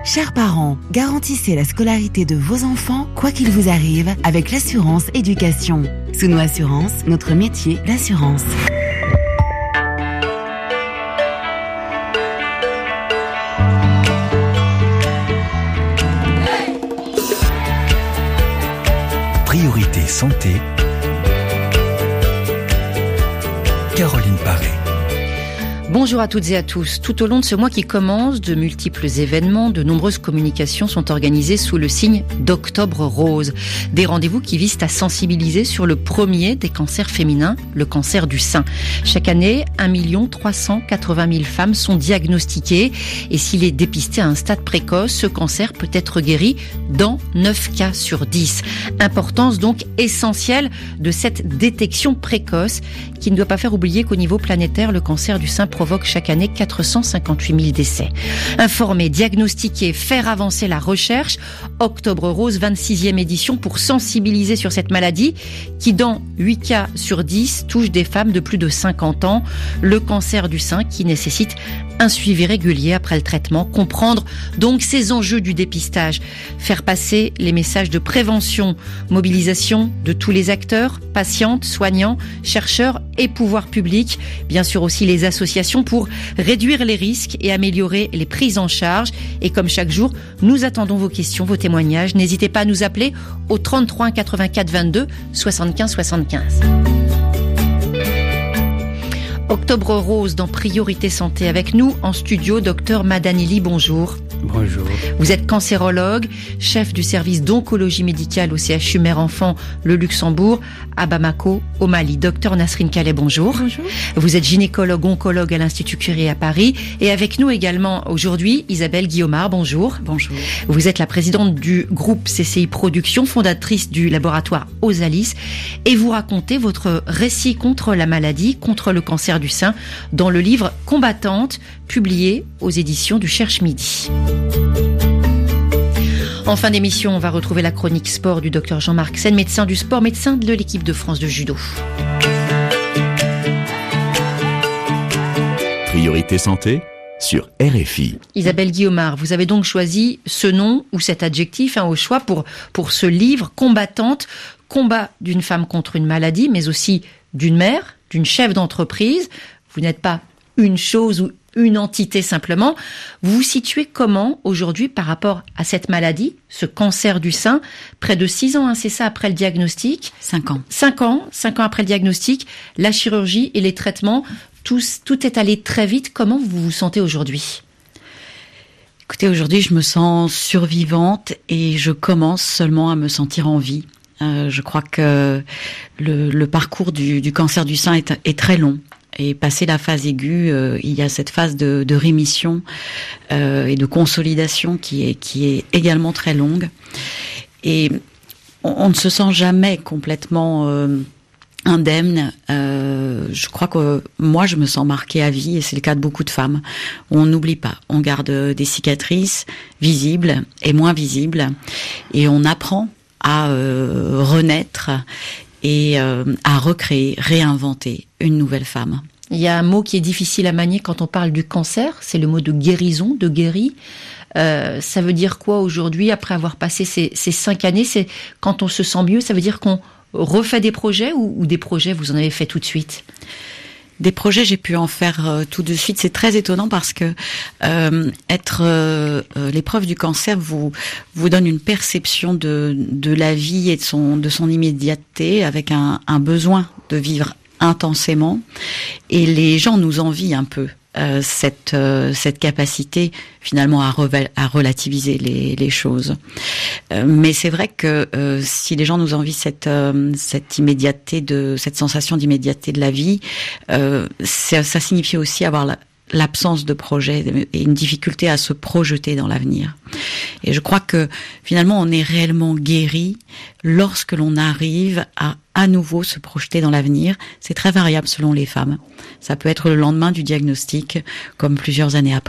Chers parents, garantissez la scolarité de vos enfants, quoi qu'il vous arrive, avec l'assurance éducation. Souno Assurance, notre métier, l'assurance. Priorité santé. Caroline Paré. Bonjour à toutes et à tous. Tout au long de ce mois qui commence, de multiples événements, de nombreuses communications sont organisées sous le signe d'Octobre Rose. Des rendez-vous qui visent à sensibiliser sur le premier des cancers féminins, le cancer du sein. Chaque année, 1 380 000 femmes sont diagnostiquées et s'il est dépisté à un stade précoce, ce cancer peut être guéri dans 9 cas sur 10. Importance donc essentielle de cette détection précoce qui ne doit pas faire oublier qu'au niveau planétaire, le cancer du sein provoque chaque année 458 000 décès. Informer, diagnostiquer, faire avancer la recherche. Octobre Rose, 26e édition pour sensibiliser sur cette maladie qui, dans 8 cas sur 10, touche des femmes de plus de 50 ans. Le cancer du sein qui nécessite un suivi régulier après le traitement. Comprendre donc ces enjeux du dépistage. Faire passer les messages de prévention. Mobilisation de tous les acteurs, patientes, soignants, chercheurs et pouvoirs publics. Bien sûr aussi les associations pour réduire les risques et améliorer les prises en charge. Et comme chaque jour, nous attendons vos questions, vos témoignages. N'hésitez pas à nous appeler au 33 84 22 75 75. Octobre Rose dans Priorité Santé. Avec nous en studio, docteur Madanili, bonjour. Bonjour. Vous êtes cancérologue, chef du service d'oncologie médicale au CHU Mère-Enfant Le Luxembourg à Bamako, au Mali. Docteur Nasrine Calais, bonjour. Bonjour. Vous êtes gynécologue, oncologue à l'Institut Curie à Paris. Et avec nous également aujourd'hui, Isabelle Guillaumard, bonjour. Bonjour. Vous êtes la présidente du groupe CCI Production, fondatrice du laboratoire Osalis. Et vous racontez votre récit contre la maladie, contre le cancer du sein, dans le livre Combattante, publié aux éditions du Cherche Midi. En fin d'émission, on va retrouver la chronique sport du docteur Jean-Marc Sen, médecin du sport, médecin de l'équipe de France de judo. Priorité santé sur RFI. Isabelle Guillaumard, vous avez donc choisi ce nom ou cet adjectif au choix pour ce livre Combattante, combat d'une femme contre une maladie, mais aussi d'une mère, d'une chef d'entreprise. Vous n'êtes pas une chose ou une entité simplement. Vous vous situez comment aujourd'hui par rapport à cette maladie, ce cancer du sein, près de 6 ans, c'est ça, après le diagnostic? 5 ans. 5 ans après le diagnostic, la chirurgie et les traitements, tout est allé très vite. Comment vous vous sentez aujourd'hui? Écoutez, aujourd'hui, je me sens survivante et je commence seulement à me sentir en vie. Je crois que le parcours du cancer du sein est très long. Et passé la phase aiguë, il y a cette phase de rémission et de consolidation qui est également très longue. Et on ne se sent jamais complètement indemne. Je crois que moi, je me sens marquée à vie, et c'est le cas de beaucoup de femmes. On n'oublie pas. On garde des cicatrices visibles et moins visibles, et on apprend à renaître et à recréer, réinventer une nouvelle femme. Il y a un mot qui est difficile à manier quand on parle du cancer, c'est le mot de guérison, de guéri. Ça veut dire quoi aujourd'hui, après avoir passé ces 5 années? C'est quand on se sent mieux, ça veut dire qu'on refait des projets ou des projets, vous en avez fait tout de suite? Des projets, j'ai pu en faire tout de suite. C'est très étonnant parce que l'épreuve du cancer vous donne une perception de la vie et de son immédiateté, avec un besoin de vivre intensément. Et les gens nous envient un peu cette capacité finalement à relativiser les choses. Mais c'est vrai que si les gens nous envient cette immédiateté, cette sensation d'immédiateté de la vie, ça signifie aussi avoir l'absence de projet et une difficulté à se projeter dans l'avenir. Et je crois que finalement on est réellement guéri lorsque l'on arrive à nouveau se projeter dans l'avenir. C'est très variable selon les femmes. Ça peut être le lendemain du diagnostic comme plusieurs années après.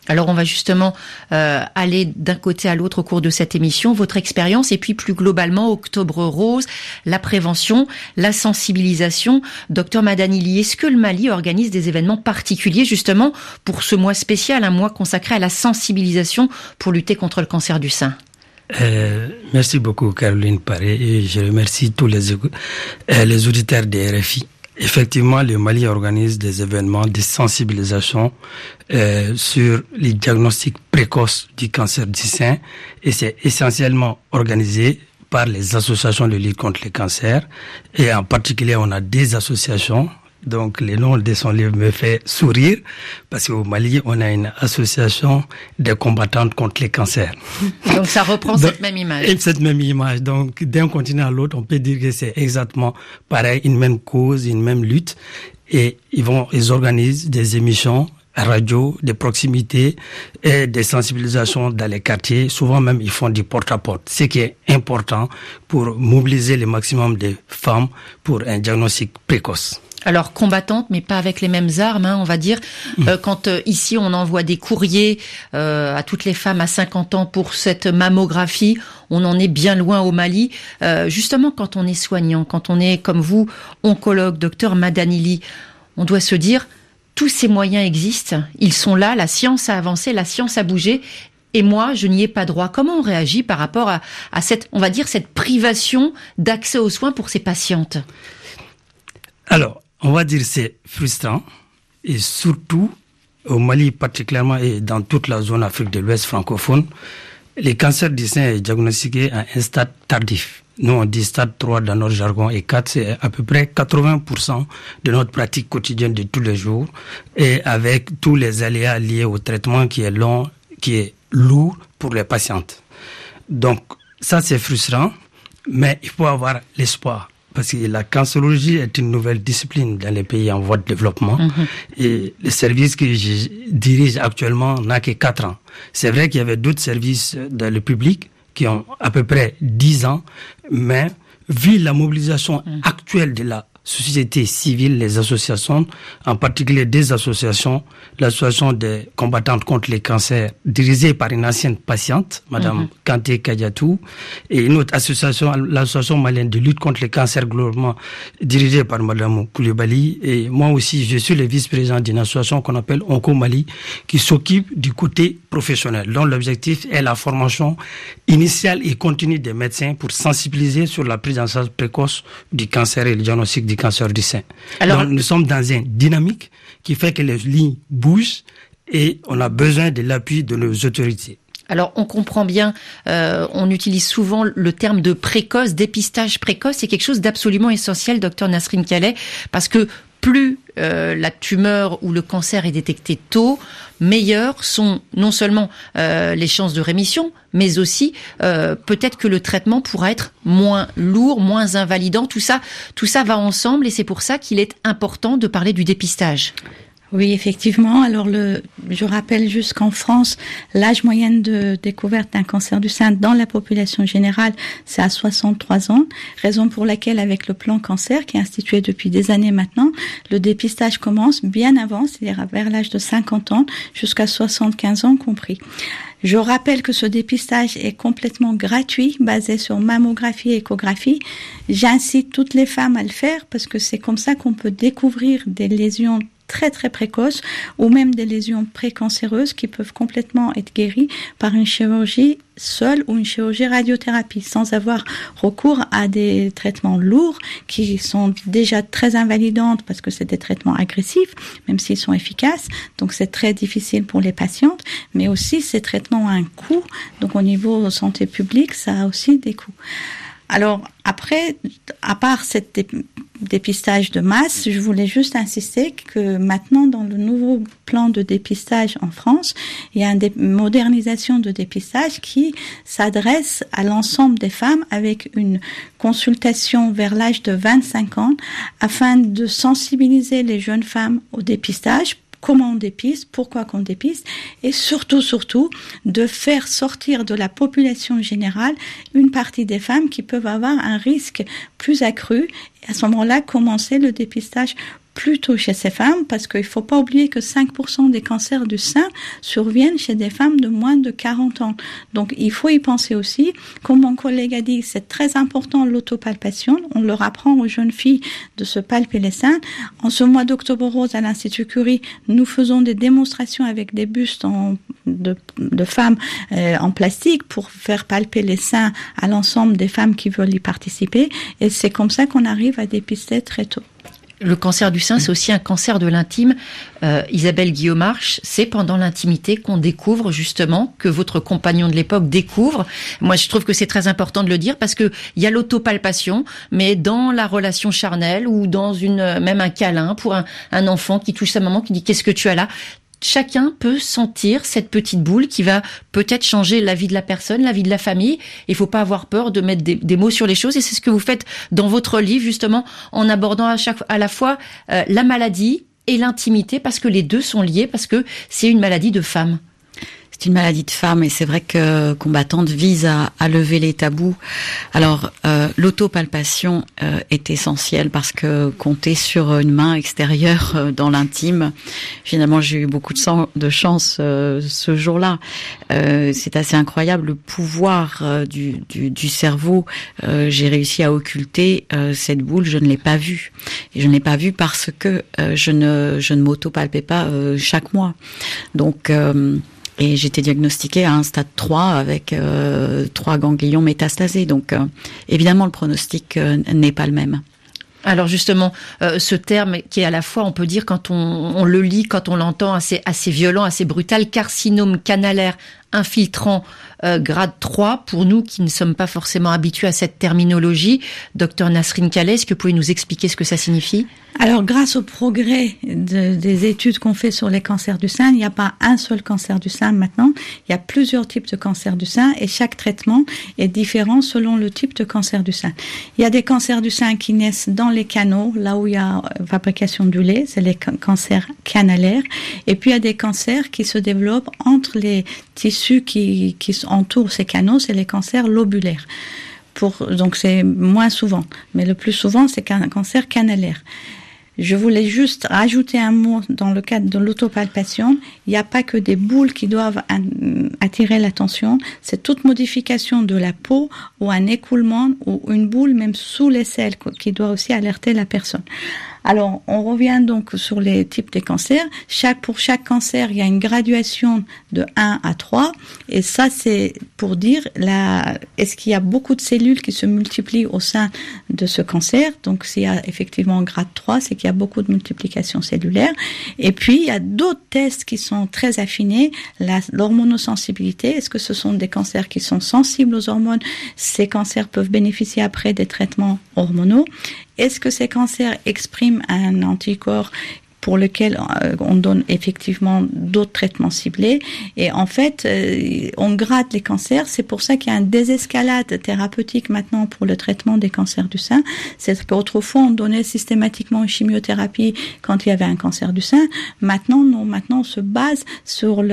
Alors on va justement aller d'un côté à l'autre au cours de cette émission, votre expérience et puis plus globalement Octobre Rose, la prévention, la sensibilisation. Docteur Madanili, est-ce que le Mali organise des événements particuliers justement pour ce mois spécial, un mois consacré à la sensibilisation pour lutter contre le cancer du sein? Merci beaucoup Caroline Paré et je remercie tous les auditeurs de RFI. Effectivement, le Mali organise des événements de sensibilisation sur les diagnostics précoces du cancer du sein et c'est essentiellement organisé par les associations de lutte contre le cancer et en particulier on a des associations. Donc, le nom de son livre me fait sourire parce qu'au Mali, on a une association des combattantes contre les cancers. Donc, ça reprend cette même image. Et cette même image. Donc, d'un continent à l'autre, on peut dire que c'est exactement pareil, une même cause, une même lutte. Et ils organisent des émissions radio, de proximité et des sensibilisations dans les quartiers. Souvent même, ils font du porte-à-porte, ce qui est important pour mobiliser le maximum de femmes pour un diagnostic précoce. Alors combattantes, mais pas avec les mêmes armes, on va dire. Quand ici on envoie des courriers à toutes les femmes à 50 ans pour cette mammographie, on en est bien loin au Mali. Justement, quand on est soignant, quand on est comme vous, oncologue, docteur Madanili, on doit se dire tous ces moyens existent, ils sont là, la science a avancé, la science a bougé. Et moi, je n'y ai pas droit. Comment on réagit par rapport à cette, on va dire, cette privation d'accès aux soins pour ces patientes? Alors, on va dire c'est frustrant et surtout au Mali particulièrement et dans toute la zone Afrique de l'Ouest francophone, le cancer du sein est diagnostiqué à un stade tardif. Nous on dit stade 3 dans notre jargon et 4 c'est à peu près 80% de notre pratique quotidienne de tous les jours et avec tous les aléas liés au traitement qui est long, qui est lourd pour les patientes. Donc ça c'est frustrant, mais il faut avoir l'espoir. Parce que la cancérologie est une nouvelle discipline dans les pays en voie de développement. Et le service que je dirige actuellement n'a que 4 ans. C'est vrai qu'il y avait d'autres services dans le public qui ont à peu près 10 ans, mais vu la mobilisation actuelle de la société civile, les associations, en particulier des associations, l'association des combattantes contre les cancers, dirigée par une ancienne patiente, Madame Kanté Kadiatou, et une autre association, l'association malienne de lutte contre les cancers globalement, dirigée par Madame Koulibaly, et moi aussi, je suis le vice-président d'une association qu'on appelle Onco Mali, qui s'occupe du côté professionnel, dont l'objectif est la formation initiale et continue des médecins pour sensibiliser sur la prise en charge précoce du cancer et le diagnostic du cancer du sein. Alors, donc, nous sommes dans une dynamique qui fait que les lignes bougent et on a besoin de l'appui de nos autorités. Alors, on comprend bien, on utilise souvent le terme de précoce, dépistage précoce, c'est quelque chose d'absolument essentiel, docteur Nasrine Calais, parce que plus la tumeur ou le cancer est détecté tôt, meilleures sont non seulement les chances de rémission, mais aussi peut-être que le traitement pourra être moins lourd, moins invalidant. Tout ça va ensemble et c'est pour ça qu'il est important de parler du dépistage. Oui, effectivement. Alors, je rappelle juste qu'en France, l'âge moyen de découverte d'un cancer du sein dans la population générale, c'est à 63 ans. Raison pour laquelle, avec le plan cancer, qui est institué depuis des années maintenant, le dépistage commence bien avant, c'est-à-dire vers l'âge de 50 ans, jusqu'à 75 ans compris. Je rappelle que ce dépistage est complètement gratuit, basé sur mammographie et échographie. J'incite toutes les femmes à le faire parce que c'est comme ça qu'on peut découvrir des lésions très très précoces ou même des lésions précancéreuses qui peuvent complètement être guéries par une chirurgie seule ou une chirurgie radiothérapie sans avoir recours à des traitements lourds qui sont déjà très invalidantes parce que c'est des traitements agressifs même s'ils sont efficaces, donc c'est très difficile pour les patientes, mais aussi ces traitements ont un coût, donc au niveau santé publique ça a aussi des coûts. Alors après, à part cette dépistage de masse, je voulais juste insister que maintenant dans le nouveau plan de dépistage en France, il y a une modernisation de dépistage qui s'adresse à l'ensemble des femmes avec une consultation vers l'âge de 25 ans afin de sensibiliser les jeunes femmes au dépistage. Comment on dépiste, pourquoi qu'on dépiste, et surtout, de faire sortir de la population générale une partie des femmes qui peuvent avoir un risque plus accru, et à ce moment-là, commencer le dépistage plutôt chez ces femmes, parce qu'il ne faut pas oublier que 5% des cancers du sein surviennent chez des femmes de moins de 40 ans. Donc, il faut y penser aussi. Comme mon collègue a dit, c'est très important l'autopalpation. On leur apprend aux jeunes filles de se palper les seins. En ce mois d'Octobre Rose, à l'Institut Curie, nous faisons des démonstrations avec des bustes de femmes en plastique pour faire palper les seins à l'ensemble des femmes qui veulent y participer. Et c'est comme ça qu'on arrive à dépister très tôt. Le cancer du sein, c'est aussi un cancer de l'intime. Isabelle Guillaumarche, c'est pendant l'intimité qu'on découvre justement, que votre compagnon de l'époque découvre. Moi, je trouve que c'est très important de le dire parce que il y a l'autopalpation, mais dans la relation charnelle ou dans même un câlin pour un enfant qui touche sa maman, qui dit qu'est-ce que tu as là? Chacun peut sentir cette petite boule qui va peut-être changer la vie de la personne, la vie de la famille. Il faut pas avoir peur de mettre des mots sur les choses. Et c'est ce que vous faites dans votre livre, justement, en abordant à la fois la maladie et l'intimité, parce que les deux sont liés, parce que c'est une maladie de femme. C'est une maladie de femme et c'est vrai que Combattante vise à lever les tabous. Alors, l'autopalpation est essentielle parce que compter sur une main extérieure dans l'intime, finalement, j'ai eu beaucoup de chance ce jour-là. C'est assez incroyable le pouvoir du cerveau. J'ai réussi à occulter cette boule, je ne l'ai pas vue. Et je ne l'ai pas vue parce que je ne m'autopalpais pas chaque mois. Donc, et j'étais diagnostiquée à un stade 3 avec 3 ganglions métastasés. Donc, évidemment, le pronostic n'est pas le même. Alors justement, ce terme qui est à la fois, on peut dire, quand on le lit, quand on l'entend, assez violent, assez brutal, carcinome canalaire infiltrant grade 3, pour nous qui ne sommes pas forcément habitués à cette terminologie. Docteur Nasrine Kalleh, est-ce que vous pouvez nous expliquer ce que ça signifie ? Alors, grâce au progrès des études qu'on fait sur les cancers du sein, il n'y a pas un seul cancer du sein maintenant. Il y a plusieurs types de cancers du sein et chaque traitement est différent selon le type de cancer du sein. Il y a des cancers du sein qui naissent dans les canaux, là où il y a fabrication du lait, c'est les cancers canalaires. Et puis, il y a des cancers qui se développent entre les tissus qui entourent ces canaux, c'est les cancers lobulaires. Donc, c'est moins souvent. Mais le plus souvent, c'est un cancer canalaire. Je voulais juste rajouter un mot dans le cadre de l'autopalpation. Il n'y a pas que des boules qui doivent attirer l'attention. C'est toute modification de la peau ou un écoulement ou une boule même sous les selles qui doit aussi alerter la personne. Alors, on revient donc sur les types de cancers. Pour chaque cancer, il y a une graduation de 1 à 3. Et ça, c'est pour dire, est-ce qu'il y a beaucoup de cellules qui se multiplient au sein de ce cancer? Donc, s'il y a effectivement grade 3, c'est qu'il y a beaucoup de multiplication cellulaire. Et puis, il y a d'autres tests qui sont très affinés. L'hormonosensibilité, est-ce que ce sont des cancers qui sont sensibles aux hormones? Ces cancers peuvent bénéficier après des traitements hormonaux. Est-ce que ces cancers expriment un anticorps pour lequel on donne effectivement d'autres traitements ciblés? Et en fait, on gratte les cancers. C'est pour ça qu'il y a une désescalade thérapeutique maintenant pour le traitement des cancers du sein. C'est qu'autrefois, on donnait systématiquement une chimiothérapie quand il y avait un cancer du sein. Maintenant, on se base sur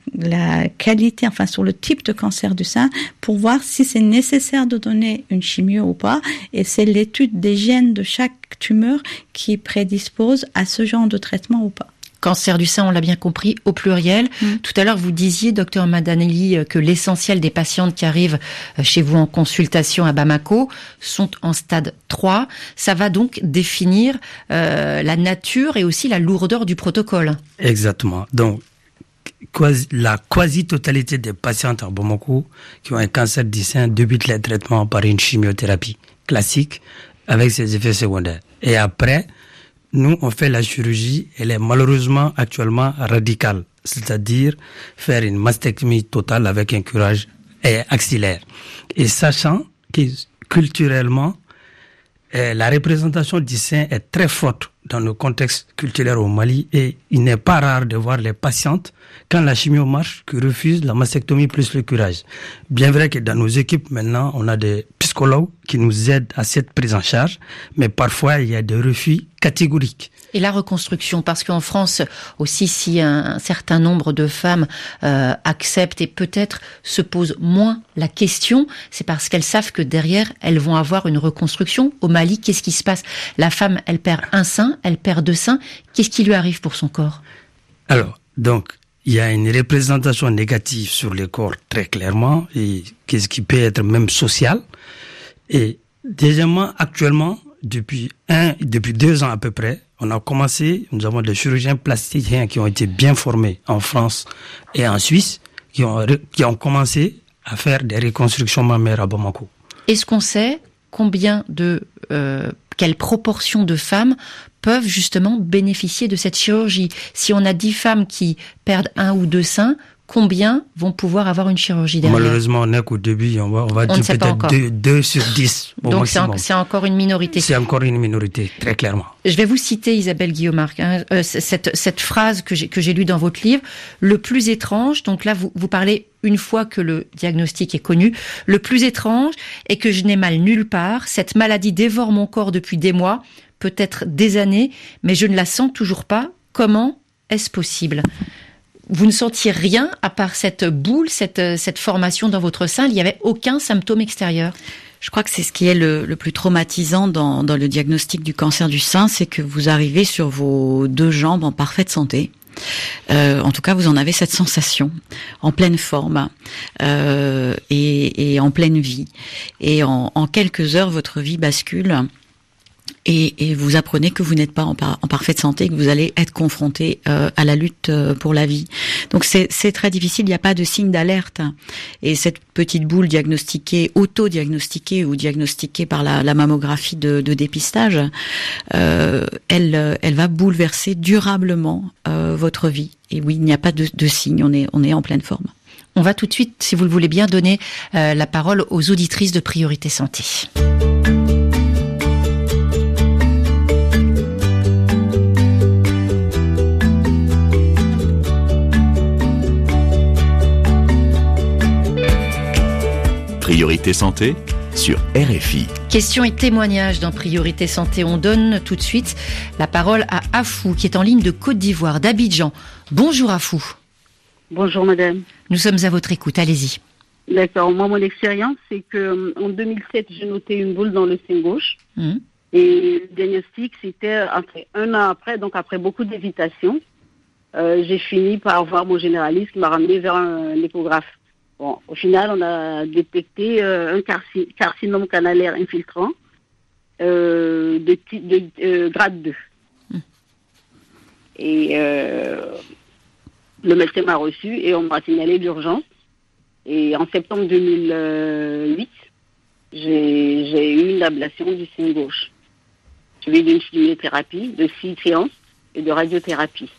la qualité, enfin sur le type de cancer du sein pour voir si c'est nécessaire de donner une chimio ou pas. Et c'est l'étude des gènes de chaque tumeur qui prédispose à ce genre de traitement ou pas. Cancer du sein, on l'a bien compris, au pluriel. Tout à l'heure, vous disiez, docteur Madanelli, que l'essentiel des patientes qui arrivent chez vous en consultation à Bamako sont en stade 3. Ça va donc définir la nature et aussi la lourdeur du protocole. Exactement. Donc, la quasi-totalité des patientes à Bamako qui ont un cancer du sein débutent les traitements par une chimiothérapie classique avec ses effets secondaires. Et après, nous, on fait la chirurgie, elle est malheureusement actuellement radicale, c'est-à-dire faire une mastectomie totale avec un curage axillaire. Et sachant que culturellement, la représentation du sein est très forte dans le contexte culturel au Mali et il n'est pas rare de voir les patientes, quand la chimio marche, qui refusent la mastectomie plus le curage. Bien vrai que dans nos équipes maintenant, puisqu'on psychologues qui nous aident à cette prise en charge, mais parfois il y a des refus catégoriques. Et la reconstruction, parce qu'en France aussi, si un certain nombre de femmes acceptent et peut-être se posent moins la question, c'est parce qu'elles savent que derrière, elles vont avoir une reconstruction. Au Mali, qu'est-ce qui se passe? La femme, elle perd un sein, elle perd 2 seins. Qu'est-ce qui lui arrive pour son corps? Alors, donc, il y a une représentation négative sur le corps très clairement, et qu'est-ce qui peut être même social. Et deuxièmement, actuellement, depuis 2 ans à peu près, nous avons des chirurgiens plasticiens qui ont été bien formés en France et en Suisse, qui ont commencé à faire des reconstructions mammaires à Bamako. Est-ce qu'on sait quelle proportion de femmes peuvent justement bénéficier de cette chirurgie? Si on a 10 femmes qui perdent 1 ou 2 seins, combien vont pouvoir avoir une chirurgie derrière? Malheureusement, on n'est qu'au début, on va dire peut-être 2 sur 10 au Donc maximum. c'est encore une minorité. C'est encore une minorité, très clairement. Je vais vous citer, Isabelle Guillaumarc, cette phrase que j'ai lue dans votre livre. Le plus étrange, donc là vous parlez une fois que le diagnostic est connu, le plus étrange est que je n'ai mal nulle part. Cette maladie dévore mon corps depuis des mois, peut-être des années, mais je ne la sens toujours pas. Comment est-ce possible? Vous ne sentiez rien à part cette boule, cette formation dans votre sein? Il n'y avait aucun symptôme extérieur? Je crois que c'est ce qui est le plus traumatisant dans le diagnostic du cancer du sein, c'est que vous arrivez sur vos 2 jambes en parfaite santé. En tout cas, vous en avez cette sensation, en pleine forme et en pleine vie. Et en quelques heures, votre vie bascule. Et vous apprenez que vous n'êtes pas en parfaite santé, que vous allez être confronté à la lutte pour la vie. Donc c'est très difficile, il n'y a pas de signe d'alerte. Et cette petite boule diagnostiquée, auto-diagnostiquée ou diagnostiquée par la mammographie de dépistage, elle va bouleverser durablement votre vie. Et oui, il n'y a pas de signe, on est en pleine forme. On va tout de suite, si vous le voulez bien, donner la parole aux auditrices de Priorité Santé. Priorité Santé sur RFI. Question et témoignage dans Priorité Santé. On donne tout de suite la parole à Afou, qui est en ligne de Côte d'Ivoire, d'Abidjan. Bonjour Afou. Bonjour madame. Nous sommes à votre écoute, allez-y. D'accord, moi mon expérience c'est que en 2007 j'ai noté une boule dans le sein gauche. Et le diagnostic c'était un an après, donc après beaucoup d'hésitation, j'ai fini par voir mon généraliste qui m'a ramené vers un échographe. Bon, au final, on a détecté un carcinome canalaire infiltrant de grade 2. Et le médecin m'a reçu et on m'a signalé d'urgence. Et en septembre 2008, j'ai eu une ablation du sein gauche, suivie d'une chimiothérapie de 6 séances et de radiothérapie.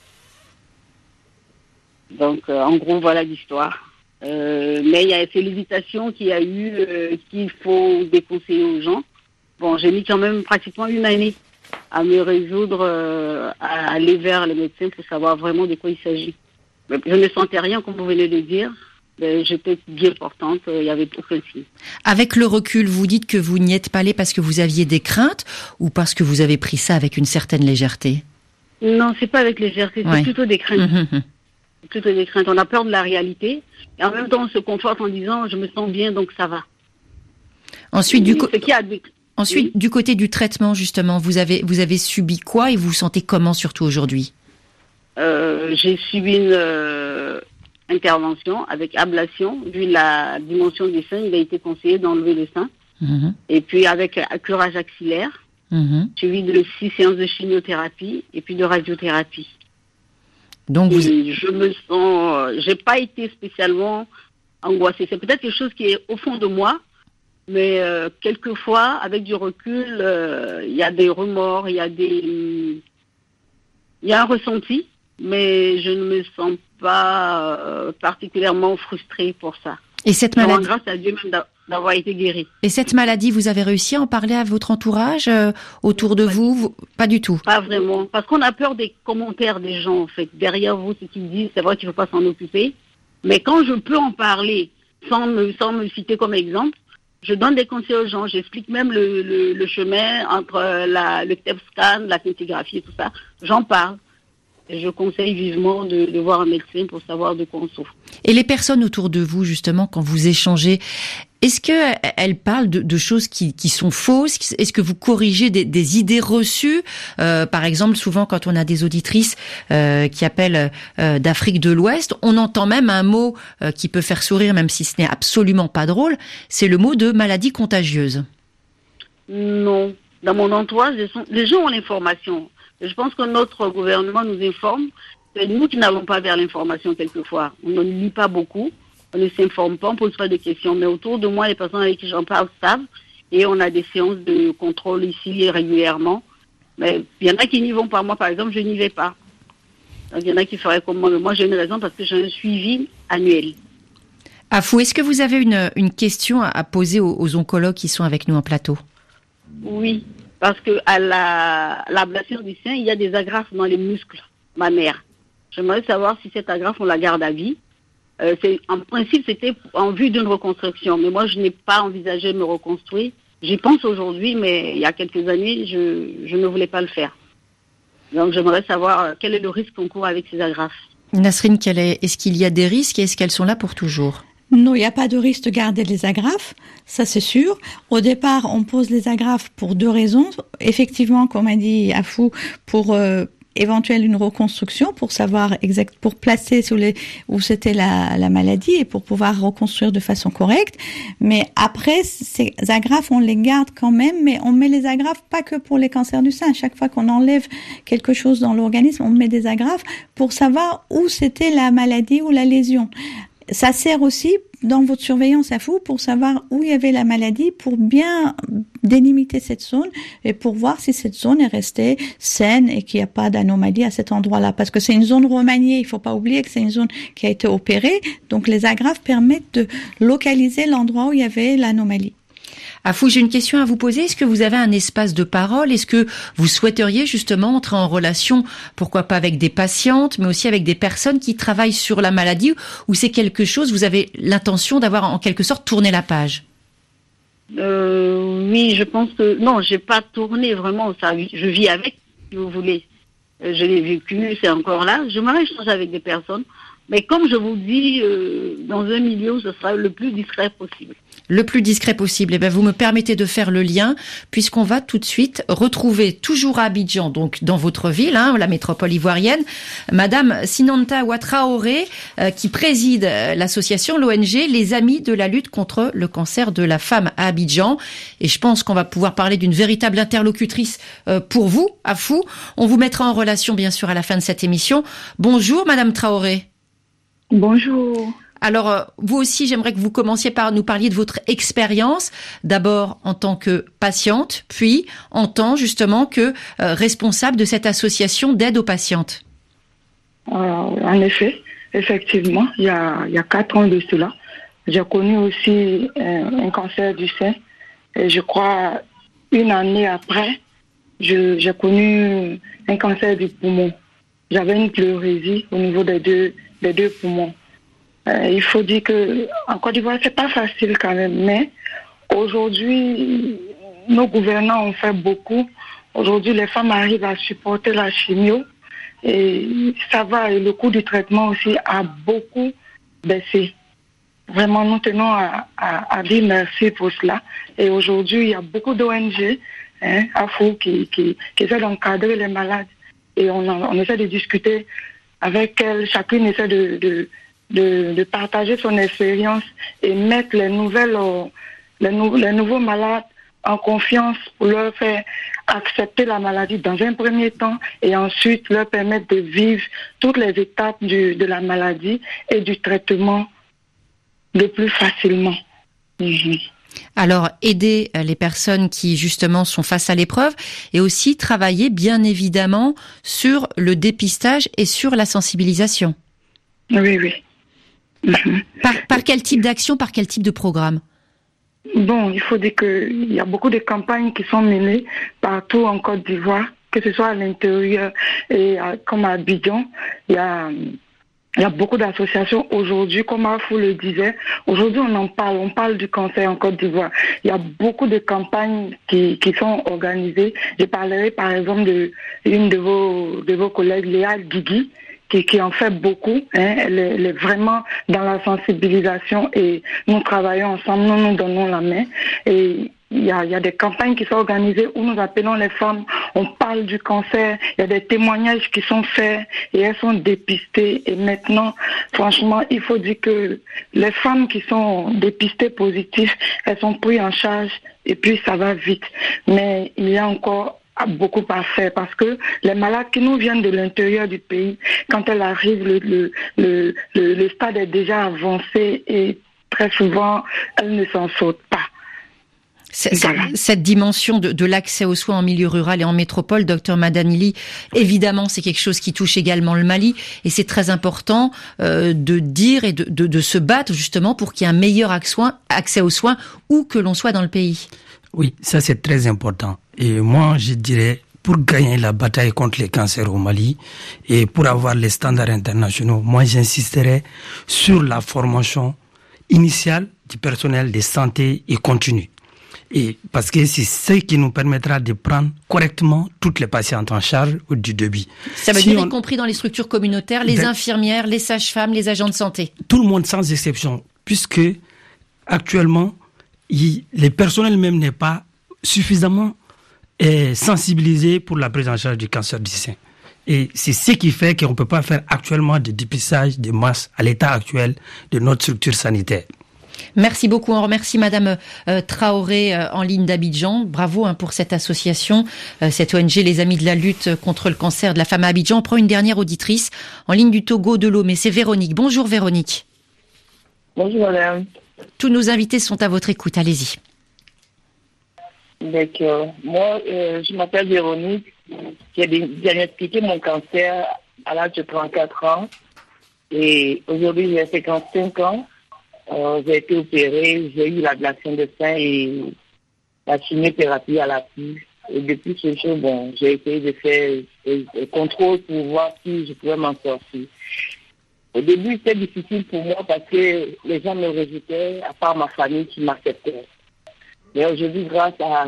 Donc, en gros, voilà l'histoire. Mais il y a ces limitations qu'il y a eu, qu'il faut déconseiller aux gens. Bon, j'ai mis quand même pratiquement 1 année à me résoudre, à aller vers les médecins pour savoir vraiment de quoi il s'agit. Mais je ne sentais rien, comme vous venez de dire. J'étais bien portante, il n'y avait aucun signe. Avec le recul, vous dites que vous n'y êtes pas allé parce que vous aviez des craintes ou parce que vous avez pris ça avec une certaine légèreté? Non, c'est pas avec légèreté, c'est plutôt des craintes. Plutôt des craintes. On a peur de la réalité et en même temps on se conforte en disant je me sens bien donc ça va. Ensuite, du côté du traitement justement, vous avez subi quoi et vous vous sentez comment surtout aujourd'hui? J'ai subi une intervention avec ablation. Vu la dimension du sein, il a été conseillé d'enlever le sein. Et puis avec curage axillaire, suivi de 6 séances de chimiothérapie et puis de radiothérapie. Donc je me sens, j'ai pas été spécialement angoissée. C'est peut-être quelque chose qui est au fond de moi, mais quelquefois, avec du recul, il y a des remords, il y a un ressenti, mais je ne me sens pas particulièrement frustrée pour ça. Et cette maladie, grâce à Dieu même d'avoir été guérie. Et cette maladie, vous avez réussi à en parler à votre entourage, autour de vous? Pas du tout? Pas vraiment, parce qu'on a peur des commentaires des gens, en fait. Derrière vous, ce qu'ils disent, c'est vrai qu'il ne faut pas s'en occuper. Mais quand je peux en parler, sans me citer comme exemple, Je donne des conseils aux gens, j'explique même le chemin entre le TEP scan, la scintigraphie et tout ça. J'en parle. Et je conseille vivement de voir un médecin pour savoir de quoi on souffre. Et les personnes autour de vous, justement, quand vous échangez, est-ce qu'elles parlent de choses qui sont fausses? Est-ce que vous corrigez des idées reçues? Par exemple, souvent, quand on a des auditrices qui appellent d'Afrique de l'Ouest, on entend même un mot qui peut faire sourire, même si ce n'est absolument pas drôle, c'est le mot de maladie contagieuse. Non. Dans mon entourage, les gens ont l'information. Je pense que notre gouvernement nous informe. C'est nous qui n'allons pas vers l'information quelquefois. On ne lit pas beaucoup, on ne s'informe pas, on ne pose pas de questions. Mais autour de moi, les personnes avec qui j'en parle savent. Et on a des séances de contrôle ici régulièrement. Mais il y en a qui n'y vont pas. Moi, par exemple, je n'y vais pas. Donc, il y en a qui feraient comme moi. Mais moi, j'ai une raison parce que j'ai un suivi annuel. Afou, est-ce que vous avez une question à poser aux oncologues qui sont avec nous en plateau? Oui. Parce que à l'ablation du sein, il y a des agrafes dans les muscles mammaires. J'aimerais savoir si cette agrafe, on la garde à vie. En principe, c'était en vue d'une reconstruction. Mais moi, je n'ai pas envisagé de me reconstruire. J'y pense aujourd'hui, mais il y a quelques années, je ne voulais pas le faire. Donc, j'aimerais savoir quel est le risque qu'on court avec ces agrafes. Nasrine, est-ce qu'il y a des risques et est-ce qu'elles sont là pour toujours? Non, il n'y a pas de risque de garder les agrafes, ça c'est sûr. Au départ, on pose les agrafes pour 2 raisons. Effectivement, comme a dit Afou, pour éventuelle une reconstruction, pour savoir pour placer où c'était la maladie et pour pouvoir reconstruire de façon correcte. Mais après, ces agrafes, on les garde quand même, mais on met les agrafes pas que pour les cancers du sein. Chaque fois qu'on enlève quelque chose dans l'organisme, on met des agrafes pour savoir où c'était la maladie ou la lésion. Ça sert aussi dans votre surveillance à vous pour savoir où il y avait la maladie, pour bien délimiter cette zone et pour voir si cette zone est restée saine et qu'il n'y a pas d'anomalie à cet endroit-là. Parce que c'est une zone remaniée, il faut pas oublier que c'est une zone qui a été opérée. Donc les agrafes permettent de localiser l'endroit où il y avait l'anomalie. Afou, j'ai une question à vous poser. Est-ce que vous avez un espace de parole? Est-ce que vous souhaiteriez justement entrer en relation, pourquoi pas avec des patientes, mais aussi avec des personnes qui travaillent sur la maladie, ou c'est quelque chose, vous avez l'intention d'avoir en quelque sorte tourné la page? Oui, je pense que... Non, j'ai pas tourné vraiment. Ça, je vis avec, si vous voulez. Je l'ai vécu, c'est encore là. J'aimerais échanger avec des personnes. Mais comme je vous dis, dans un milieu, ce sera le plus discret possible. Le plus discret possible. Eh bien, vous me permettez de faire le lien, puisqu'on va tout de suite retrouver, toujours à Abidjan, donc dans votre ville, la métropole ivoirienne, Madame Sinanta Ouatraoré, qui préside l'association, l'ONG, les Amis de la lutte contre le cancer de la femme à Abidjan. Et je pense qu'on va pouvoir parler d'une véritable interlocutrice pour vous, Afou. On vous mettra en relation, bien sûr, à la fin de cette émission. Bonjour, Madame Traoré. Bonjour. Alors, vous aussi, j'aimerais que vous commenciez par nous parler de votre expérience, d'abord en tant que patiente, puis en tant justement que responsable de cette association d'aide aux patientes. En effet, effectivement, il y a 4 ans de cela, j'ai connu aussi un cancer du sein. Et je crois, une année après, j'ai connu un cancer du poumon. J'avais une pleurésie au niveau des deux poumons. Il faut dire que en Côte d'Ivoire, c'est pas facile quand même, mais aujourd'hui, nos gouvernants ont fait beaucoup. Aujourd'hui, les femmes arrivent à supporter la chimio et ça va. Et le coût du traitement aussi a beaucoup baissé. Vraiment, nous tenons à dire merci pour cela. Et aujourd'hui, il y a beaucoup d'ONG, Afou, qui essaient d'encadrer les malades. Et on essaie de discuter avec elles. Chacune essaie de partager son expérience et mettre les nouveaux malades en confiance pour leur faire accepter la maladie dans un premier temps et ensuite leur permettre de vivre toutes les étapes de la maladie et du traitement le plus facilement. Alors, aider les personnes qui, justement, sont face à l'épreuve et aussi travailler, bien évidemment, sur le dépistage et sur la sensibilisation. Oui. Par quel type d'action, par quel type de programme? Bon, il faut dire qu'il y a beaucoup de campagnes qui sont menées partout en Côte d'Ivoire, que ce soit à l'intérieur et comme à Abidjan. Il y a Il y a beaucoup d'associations aujourd'hui, comme Afou le disait. Aujourd'hui, on parle du cancer en Côte d'Ivoire. Il y a beaucoup de campagnes qui sont organisées. Je parlerai par exemple d'une de vos collègues, Léa Guigui, qui en fait beaucoup. Elle est vraiment dans la sensibilisation et nous travaillons ensemble, nous donnons la main. Et il y a des campagnes qui sont organisées où nous appelons les femmes, on parle du cancer, il y a des témoignages qui sont faits et elles sont dépistées. Et maintenant, franchement, il faut dire que les femmes qui sont dépistées positives, elles sont prises en charge et puis ça va vite. Mais il y a encore beaucoup à faire parce que les malades qui nous viennent de l'intérieur du pays, quand elles arrivent, le stade est déjà avancé et très souvent, elles ne s'en sortent pas. Cette dimension de l'accès aux soins en milieu rural et en métropole, docteur Madanili, évidemment, c'est quelque chose qui touche également le Mali et c'est très important de dire et de se battre justement pour qu'il y ait un meilleur accès aux soins où que l'on soit dans le pays. Oui, ça c'est très important. Et moi, je dirais, pour gagner la bataille contre les cancers au Mali et pour avoir les standards internationaux, moi j'insisterai sur la formation initiale du personnel de santé et continue. Et parce que c'est ce qui nous permettra de prendre correctement toutes les patientes en charge au du début. Ça veut dire y compris dans les structures communautaires, les infirmières, les sages-femmes, les agents de santé. Tout le monde sans exception, puisque actuellement, le personnel même n'est pas suffisamment sensibilisé pour la prise en charge du cancer du sein. Et c'est ce qui fait qu'on ne peut pas faire actuellement de dépistage de masse à l'état actuel de notre structure sanitaire. Merci beaucoup. On remercie Madame Traoré en ligne d'Abidjan. Bravo pour cette association, cette ONG Les Amis de la lutte contre le cancer de la femme à Abidjan. On prend une dernière auditrice en ligne du Togo de Lomé. C'est Véronique. Bonjour Véronique. Bonjour madame. Tous nos invités sont à votre écoute. Allez-y. D'accord. Moi, je m'appelle Véronique. J'ai diagnostiqué mon cancer à l'âge de 34 ans. Et aujourd'hui, j'ai 55 ans. J'ai été opérée, j'ai eu l'ablation de sein et la chimiothérapie à l'appui. Et depuis ce jour, j'ai essayé de faire des contrôles pour voir si je pouvais m'en sortir. Au début, c'était difficile pour moi parce que les gens me rejetaient, à part ma famille qui m'acceptait. Mais aujourd'hui, grâce à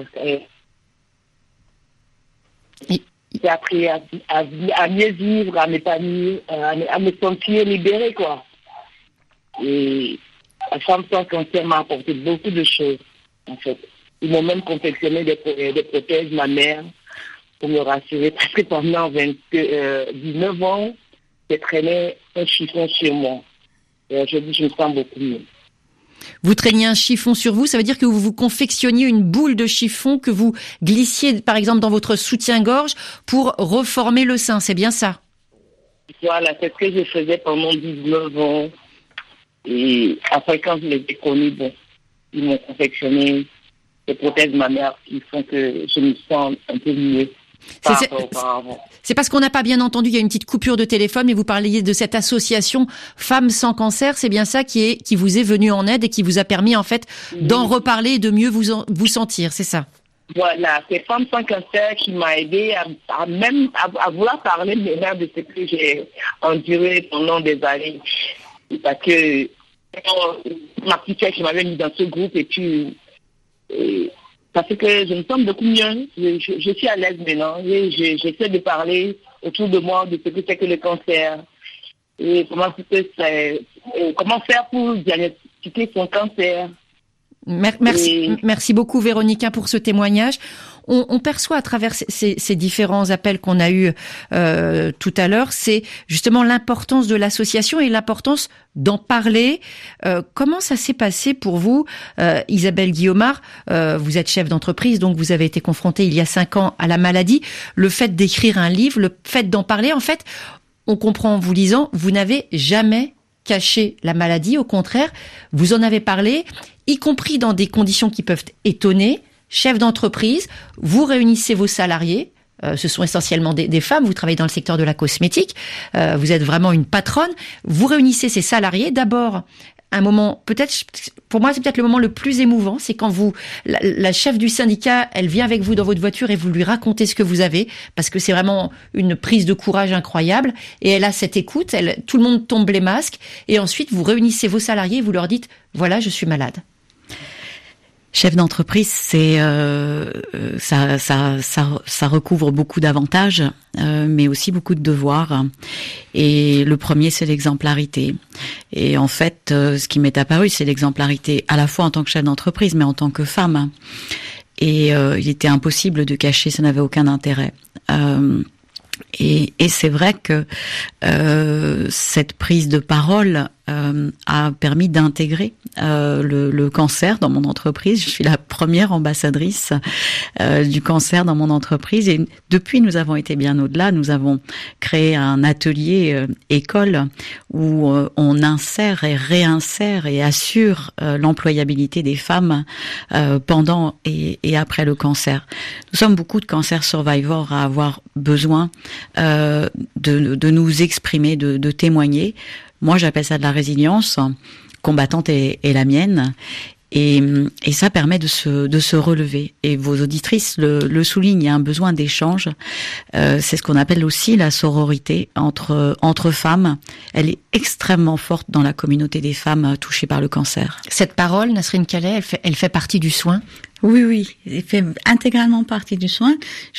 j'ai appris à mieux vivre, à m'épanouir, à me sentir libérée, quoi. Et la femme sans cancer m'a apporté beaucoup de choses, en fait. Ils m'ont même confectionné des prothèses, ma mère, pour me rassurer. Parce que pendant 19 ans, j'ai traîné un chiffon sur moi. Et aujourd'hui, je me sens beaucoup mieux. Vous traîniez un chiffon sur vous, ça veut dire que vous confectionniez une boule de chiffon que vous glissiez, par exemple, dans votre soutien-gorge pour reformer le sein, c'est bien ça? Voilà, c'est ce que je faisais pendant 19 ans. Et après, quand je les ai connus, ils m'ont confectionné des prothèses mammaires qui font que je me sens un peu mieux par rapport auparavant. C'est parce qu'on n'a pas bien entendu, il y a une petite coupure de téléphone, mais vous parliez de cette association Femmes sans cancer, c'est bien ça qui vous est venu en aide et qui vous a permis en fait d'en reparler et de mieux vous sentir, c'est ça? Voilà, c'est Femmes sans cancer qui m'a aidé à vouloir parler maintenant de ce que j'ai enduré pendant des années. Parce que ma petite fille qui m'avait mis dans ce groupe et puis parce que je me sens beaucoup mieux. Je suis à l'aise maintenant et j'essaie de parler autour de moi de ce que c'est que le cancer et comment faire pour diagnostiquer son cancer. Merci beaucoup Véronique pour ce témoignage. On perçoit à travers ces différents appels qu'on a eus tout à l'heure, c'est justement l'importance de l'association et l'importance d'en parler. Comment ça s'est passé pour vous, Isabelle Guillaumard? Vous êtes chef d'entreprise, donc vous avez été confrontée il y a 5 ans à la maladie. Le fait d'écrire un livre, le fait d'en parler, en fait, on comprend en vous lisant, vous n'avez jamais caché la maladie. Au contraire, vous en avez parlé, y compris dans des conditions qui peuvent étonner. Chef d'entreprise, vous réunissez vos salariés, ce sont essentiellement des femmes, vous travaillez dans le secteur de la cosmétique, vous êtes vraiment une patronne, vous réunissez ces salariés d'abord un moment, peut-être, pour moi, c'est peut-être le moment le plus émouvant, c'est quand la chef du syndicat, elle vient avec vous dans votre voiture et vous lui racontez ce que vous avez, parce que c'est vraiment une prise de courage incroyable, et elle a cette écoute, tout le monde tombe les masques, et ensuite vous réunissez vos salariés et vous leur dites, voilà, je suis malade. Chef d'entreprise, c'est ça recouvre beaucoup d'avantages, mais aussi beaucoup de devoirs. Et le premier, c'est l'exemplarité. Et en fait, ce qui m'est apparu, c'est l'exemplarité à la fois en tant que chef d'entreprise, mais en tant que femme. Et il était impossible de cacher, ça n'avait aucun intérêt. Et c'est vrai que cette prise de parole a permis d'intégrer le cancer dans mon entreprise. Je suis la première ambassadrice du cancer dans mon entreprise, et depuis nous avons été bien au-delà. Nous avons créé un atelier école où on insère et réinsère et assure l'employabilité des femmes pendant et après le cancer. Nous sommes beaucoup de cancer survivors à avoir besoin de nous exprimer, de témoigner. Moi, j'appelle ça de la résilience combattante est la mienne. Et ça permet de se relever. Et vos auditrices le soulignent, il y a un besoin d'échange. C'est ce qu'on appelle aussi la sororité entre femmes. Elle est extrêmement forte dans la communauté des femmes touchées par le cancer. Cette parole, Nasrine Calais, elle fait partie du soin? Oui, il fait intégralement partie du soin.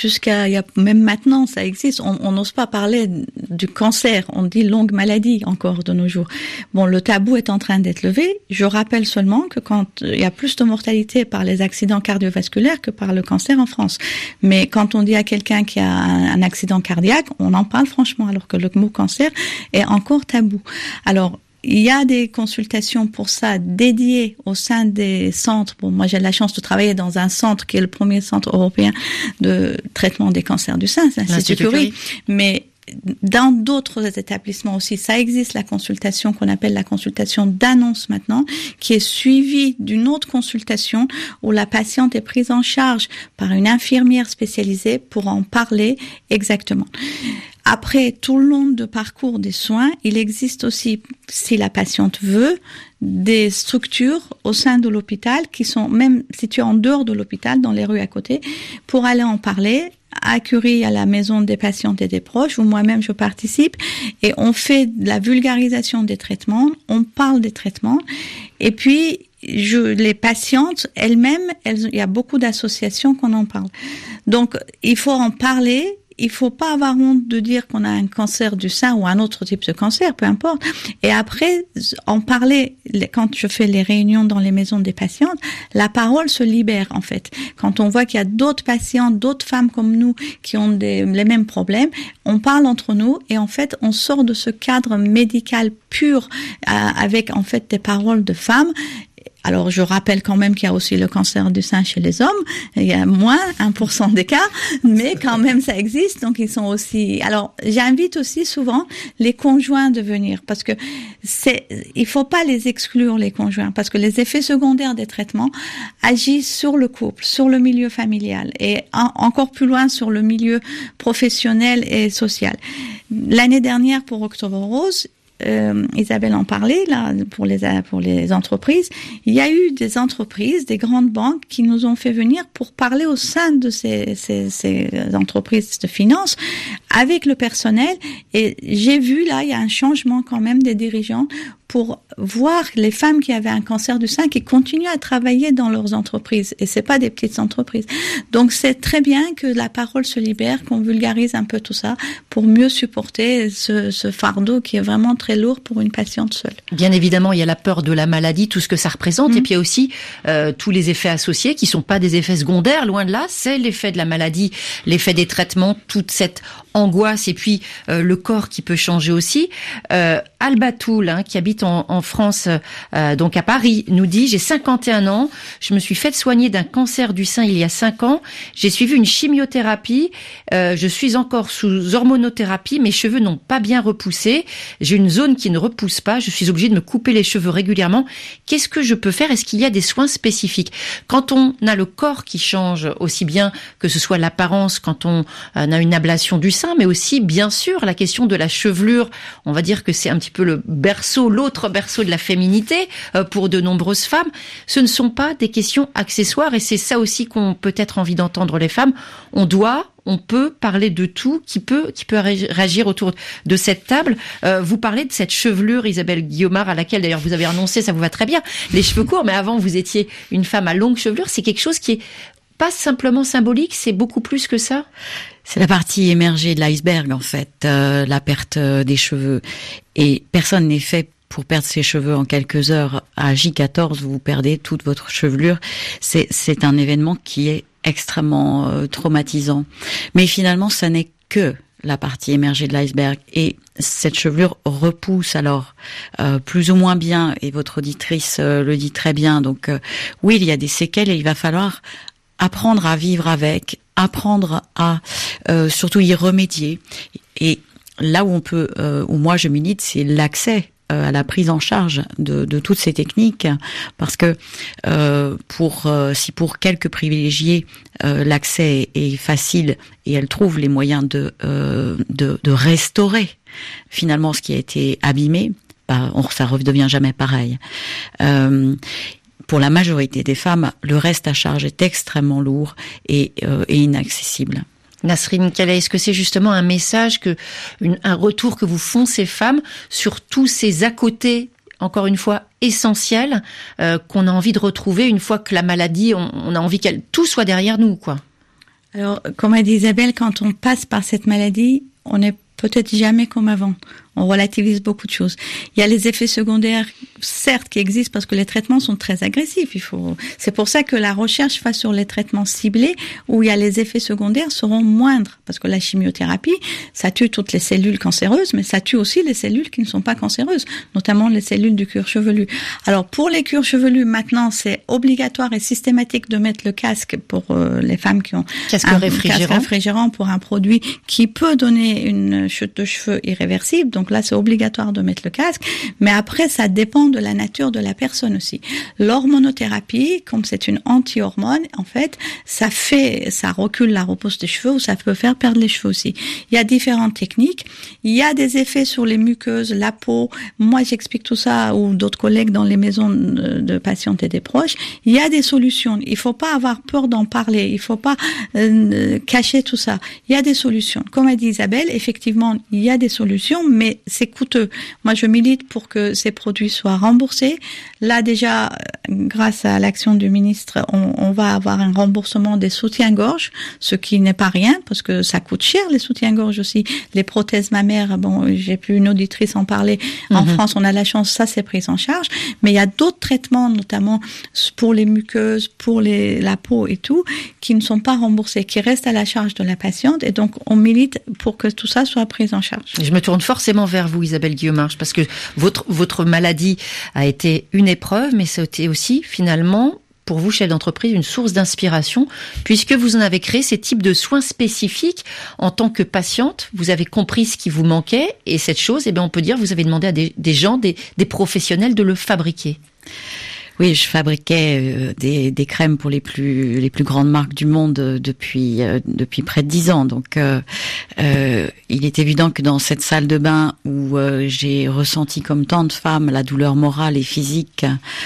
Même maintenant, ça existe. On n'ose pas parler du cancer. On dit longue maladie encore de nos jours. Bon, le tabou est en train d'être levé. Je rappelle seulement que quand il y a plus de mortalité par les accidents cardiovasculaires que par le cancer en France. Mais quand on dit à quelqu'un qui a un accident cardiaque, on en parle franchement, alors que le mot cancer est encore tabou. Alors, il y a des consultations pour ça dédiées au sein des centres. Bon, moi j'ai la chance de travailler dans un centre qui est le premier centre européen de traitement des cancers du sein, c'est l'Institut Curie. Mais dans d'autres établissements aussi, ça existe, la consultation qu'on appelle la consultation d'annonce maintenant, qui est suivie d'une autre consultation où la patiente est prise en charge par une infirmière spécialisée pour en parler exactement. Après, tout le long de parcours des soins, il existe aussi, si la patiente veut, des structures au sein de l'hôpital qui sont même situées en dehors de l'hôpital, dans les rues à côté, pour aller en parler. À Curie, à la maison des patientes et des proches, où moi-même je participe, et on fait de la vulgarisation des traitements, on parle des traitements, et puis les patientes elles-mêmes, il y a beaucoup d'associations qu'on en parle. Donc, il faut en parler. Il faut pas avoir honte de dire qu'on a un cancer du sein ou un autre type de cancer, peu importe. Et après, en parler, quand je fais les réunions dans les maisons des patientes, la parole se libère, en fait. Quand on voit qu'il y a d'autres patientes, d'autres femmes comme nous qui ont les mêmes problèmes, on parle entre nous et en fait, on sort de ce cadre médical pur avec, en fait, des paroles de femmes. Alors, je rappelle quand même qu'il y a aussi le cancer du sein chez les hommes. Il y a moins 1% d'écart, mais quand même ça existe. Donc, ils sont aussi. Alors, j'invite aussi souvent les conjoints de venir parce que il faut pas les exclure, les conjoints, parce que les effets secondaires des traitements agissent sur le couple, sur le milieu familial et encore plus loin sur le milieu professionnel et social. L'année dernière, pour Octobre Rose, Isabelle en parlait là pour les entreprises. Il y a eu des entreprises, des grandes banques qui nous ont fait venir pour parler au sein de ces entreprises de finance avec le personnel. Et j'ai vu là, il y a un changement quand même des dirigeants pour voir les femmes qui avaient un cancer du sein qui continuent à travailler dans leurs entreprises. Et c'est pas des petites entreprises. Donc c'est très bien que la parole se libère, qu'on vulgarise un peu tout ça pour mieux supporter ce fardeau qui est vraiment très lourd pour une patiente seule. Bien évidemment, il y a la peur de la maladie, tout ce que ça représente, et puis il y a aussi tous les effets associés qui sont pas des effets secondaires, loin de là, c'est l'effet de la maladie, l'effet des traitements, toute cette angoisse et puis le corps qui peut changer aussi. Alba Toul, qui habite en France, donc à Paris, nous dit: j'ai 51 ans, je me suis fait soigner d'un cancer du sein il y a 5 ans, j'ai suivi une chimiothérapie, je suis encore sous hormonothérapie, mes cheveux n'ont pas bien repoussé, j'ai une zone qui ne repousse pas, je suis obligée de me couper les cheveux régulièrement. Qu'est-ce que je peux faire? Est-ce qu'il y a des soins spécifiques? Quand on a le corps qui change, aussi bien que ce soit l'apparence, quand on a une ablation du sein, mais aussi bien sûr la question de la chevelure, on va dire que c'est un petit peu l'autre berceau de la féminité pour de nombreuses femmes. Ce ne sont pas des questions accessoires et c'est ça aussi qu'on peut-être envie d'entendre les femmes. On peut parler de tout qui peut réagir autour de cette table. Vous parlez de cette chevelure, Isabelle Guillaumard, à laquelle d'ailleurs vous avez renoncé, ça vous va très bien. Les cheveux courts, mais avant vous étiez une femme à longue chevelure. C'est quelque chose qui est pas simplement symbolique, c'est beaucoup plus que ça. C'est la partie émergée de l'iceberg en fait, la perte des cheveux. Et personne n'est fait pour perdre ses cheveux en quelques heures. À J14, vous perdez toute votre chevelure. C'est un événement qui est extrêmement traumatisant. Mais finalement, ça n'est que la partie émergée de l'iceberg. Et cette chevelure repousse alors plus ou moins bien, et votre auditrice le dit très bien. Donc oui, il y a des séquelles et il va falloir apprendre à vivre avec, apprendre à surtout y remédier. Et là où moi je milite, c'est l'accès à la prise en charge de toutes ces techniques, parce que si pour quelques privilégiés l'accès est facile et elles trouvent les moyens de restaurer finalement ce qui a été abîmé, ça redevient jamais pareil. Pour la majorité des femmes, le reste à charge est extrêmement lourd et inaccessible. Nasrine Calais, est-ce que c'est justement un message, un retour que vous font ces femmes sur tous ces à côté, encore une fois, essentiels, qu'on a envie de retrouver une fois que la maladie, on a envie tout soit derrière nous, quoi? Alors, comme a dit Isabelle, quand on passe par cette maladie, on n'est peut-être jamais comme avant. On relativise beaucoup de choses. Il y a les effets secondaires, certes, qui existent parce que les traitements sont très agressifs. C'est pour ça que la recherche va sur les traitements ciblés où il y a les effets secondaires seront moindres. Parce que la chimiothérapie, ça tue toutes les cellules cancéreuses, mais ça tue aussi les cellules qui ne sont pas cancéreuses, notamment les cellules du cuir chevelu. Alors, pour les cuirs chevelus, maintenant, c'est obligatoire et systématique de mettre le casque pour les femmes qui ont casque réfrigérant pour un produit qui peut donner une chute de cheveux irréversible. Donc là, c'est obligatoire de mettre le casque. Mais après, ça dépend de la nature de la personne aussi. L'hormonothérapie, comme c'est une anti-hormone, en fait, ça recule la repousse des cheveux ou ça peut faire perdre les cheveux aussi. Il y a différentes techniques. Il y a des effets sur les muqueuses, la peau. Moi, j'explique tout ça ou d'autres collègues dans les maisons de patientes et des proches. Il y a des solutions. Il faut pas avoir peur d'en parler. Il faut pas cacher tout ça. Il y a des solutions. Comme a dit Isabelle, effectivement, il y a des solutions, mais c'est coûteux. Moi, je milite pour que ces produits soient remboursés. Là, déjà, grâce à l'action du ministre, on va avoir un remboursement des soutiens-gorge, ce qui n'est pas rien, parce que ça coûte cher, les soutiens-gorge aussi. Les prothèses mammaires, j'ai pu une auditrice en parler. En France, on a la chance, ça, c'est pris en charge. Mais il y a d'autres traitements, notamment pour les muqueuses, pour la peau et tout, qui ne sont pas remboursés, qui restent à la charge de la patiente. Et donc, on milite pour que tout ça soit pris en charge. Je me tourne forcément vers vous, Isabelle Guillaumard, parce que votre maladie a été une épreuve, mais c'était aussi, finalement, pour vous, chef d'entreprise, une source d'inspiration, puisque vous en avez créé ces types de soins spécifiques. En tant que patiente, vous avez compris ce qui vous manquait, et cette chose, on peut dire, vous avez demandé à des gens, des professionnels de le fabriquer. Oui, je fabriquais des crèmes pour les plus grandes marques du monde depuis près de 10 ans. Donc, il est évident que dans cette salle de bain où j'ai ressenti comme tant de femmes la douleur morale et physique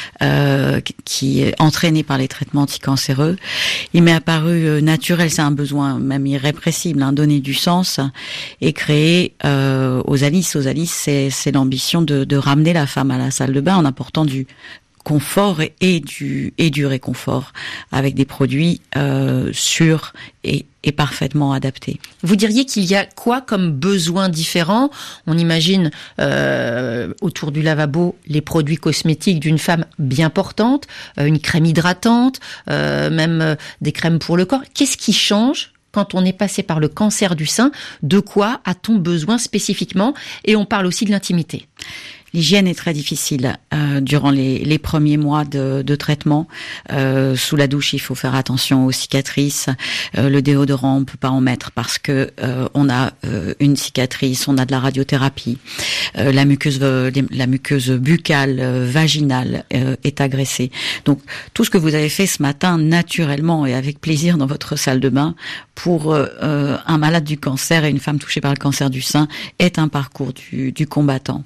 qui est entraînée par les traitements anticancéreux, il m'est apparu naturel, c'est un besoin même irrépressible, donner du sens et créer Osalis. Osalis, c'est l'ambition de ramener la femme à la salle de bain en apportant du confort et du réconfort avec des produits sûrs et parfaitement adaptés. Vous diriez qu'il y a quoi comme besoins différents? On imagine autour du lavabo les produits cosmétiques d'une femme bien portante, une crème hydratante, même des crèmes pour le corps. Qu'est-ce qui change quand on est passé par le cancer du sein? De quoi a-t-on besoin spécifiquement? Et on parle aussi de l'intimité. L'hygiène est très difficile durant les premiers mois de traitement. Sous la douche, il faut faire attention aux cicatrices. Le déodorant, on peut pas en mettre parce que on a une cicatrice, on a de la radiothérapie. La muqueuse buccale, vaginale est agressée. Donc tout ce que vous avez fait ce matin naturellement et avec plaisir dans votre salle de bain pour un malade du cancer et une femme touchée par le cancer du sein est un parcours du combattant.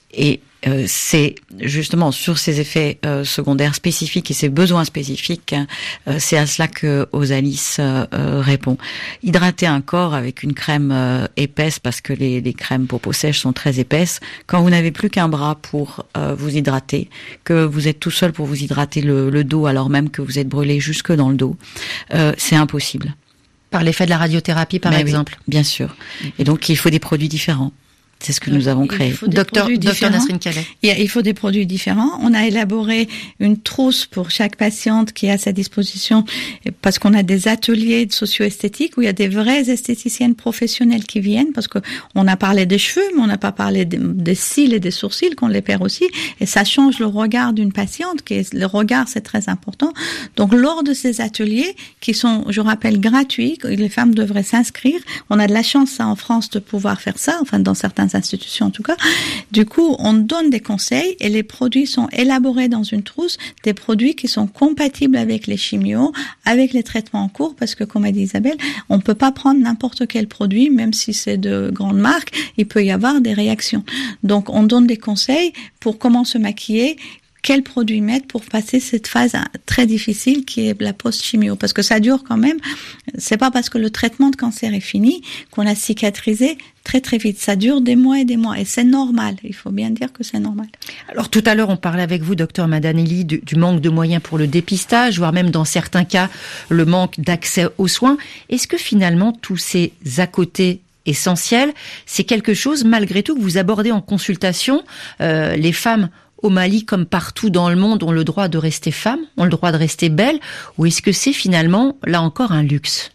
Et c'est justement sur ces effets secondaires spécifiques et ces besoins spécifiques, c'est à cela que Osalis répond. Hydrater un corps avec une crème épaisse, parce que les crèmes pour peau sèche sont très épaisses, quand vous n'avez plus qu'un bras pour vous hydrater, que vous êtes tout seul pour vous hydrater le dos alors même que vous êtes brûlé jusque dans le dos, c'est impossible. Par l'effet de la radiothérapie, par exemple. Oui, bien sûr. Et donc, il faut des produits différents. C'est ce que nous avons créé. Docteur Nasrine Calais. Il faut des produits différents. On a élaboré une trousse pour chaque patiente qui est à sa disposition, parce qu'on a des ateliers de socio-esthétique où il y a des vraies esthéticiennes professionnelles qui viennent, parce que on a parlé des cheveux, mais on n'a pas parlé des cils et des sourcils, qu'on les perd aussi. Et ça change le regard d'une patiente, le regard, c'est très important. Donc, lors de ces ateliers, qui sont, je rappelle, gratuits, les femmes devraient s'inscrire. On a de la chance, ça, en France, de pouvoir faire ça, enfin, dans certains institutions en tout cas. Du coup, on donne des conseils et les produits sont élaborés dans une trousse, des produits qui sont compatibles avec les chimios, avec les traitements en cours, parce que comme a dit Isabelle, on peut pas prendre n'importe quel produit, même si c'est de grandes marques, il peut y avoir des réactions. Donc, on donne des conseils pour comment se maquiller, quels produits mettre pour passer cette phase très difficile qui est la post-chimio. Parce que ça dure quand même. C'est pas parce que le traitement de cancer est fini qu'on a cicatrisé très très vite. Ça dure des mois et des mois. Et c'est normal. Il faut bien dire que c'est normal. Alors tout à l'heure, on parlait avec vous, docteur Madanelli, du manque de moyens pour le dépistage, voire même dans certains cas, le manque d'accès aux soins. Est-ce que finalement, tous ces à côté essentiels, c'est quelque chose, malgré tout, que vous abordez en consultation? Les femmes au Mali, comme partout dans le monde, ont le droit de rester femmes, ont le droit de rester belles, ou est-ce que c'est finalement, là encore, un luxe?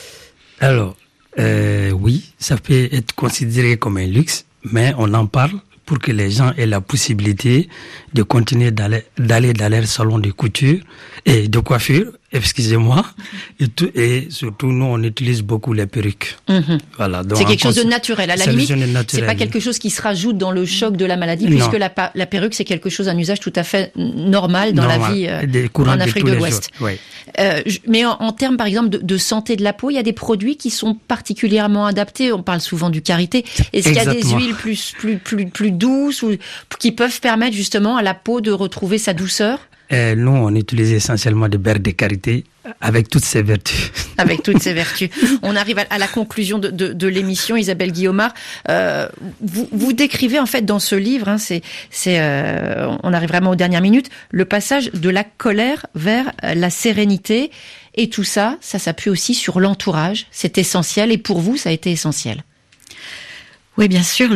Alors, oui, ça peut être considéré comme un luxe, mais on en parle pour que les gens aient la possibilité de continuer d'aller dans leur salon de couture et de coiffure, excusez-moi, et surtout nous on utilise beaucoup les perruques. Voilà, donc c'est quelque chose de naturel, à la limite, c'est pas quelque chose qui se rajoute dans le choc de la maladie, puisque la perruque c'est quelque chose, un usage tout à fait normal dans la vie en Afrique de l'Ouest. Oui. Mais en termes par exemple de santé de la peau, il y a des produits qui sont particulièrement adaptés, on parle souvent du karité. Est-ce qu'il y a des huiles plus douces ou qui peuvent permettre justement à la peau de retrouver sa douceur? Nous, on utilise essentiellement des beurre de karité avec toutes ses vertus. Avec toutes ses vertus. On arrive à la conclusion de l'émission, Isabelle Guillaumard. Vous décrivez en fait dans ce livre, on arrive vraiment aux dernières minutes, le passage de la colère vers la sérénité. Et tout ça s'appuie aussi sur l'entourage. C'est essentiel. Et pour vous, ça a été essentiel. Oui, bien sûr.